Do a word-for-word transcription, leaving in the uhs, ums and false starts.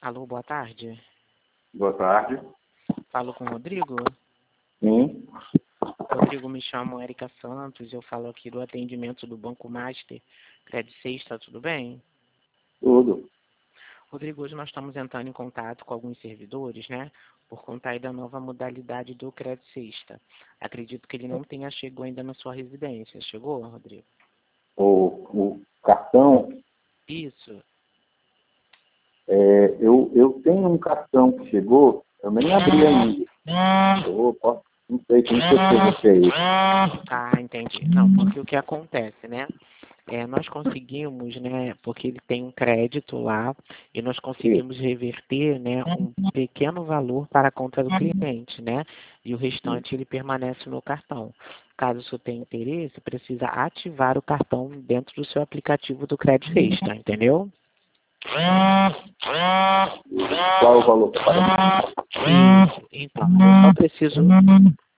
Alô, boa tarde. Boa tarde. Falo com o Rodrigo. Sim. Rodrigo, me chamo Érica Santos, eu falo aqui do atendimento do Banco Master Credit Sexta, tudo bem? Tudo. Rodrigo, hoje nós estamos entrando em contato com alguns servidores, né? Por conta aí da nova modalidade do Credit Sexta. Acredito que ele não tenha chegado ainda na sua residência. Chegou, Rodrigo? O, o cartão, Isso. é, eu, eu tenho um cartão que chegou, eu nem abri ainda. Eu posso, não sei, tem certeza que é isso. Ah, entendi. Não, porque o que acontece, né? É, nós conseguimos, né, porque ele tem um crédito lá, e nós conseguimos reverter, né, um pequeno valor para a conta do cliente, né, e o restante ele permanece no cartão. Caso o senhor tenha interesse, precisa ativar o cartão dentro do seu aplicativo do Credit Sexta, entendeu? Qual é o valor para pagar? Isso. Então, eu só preciso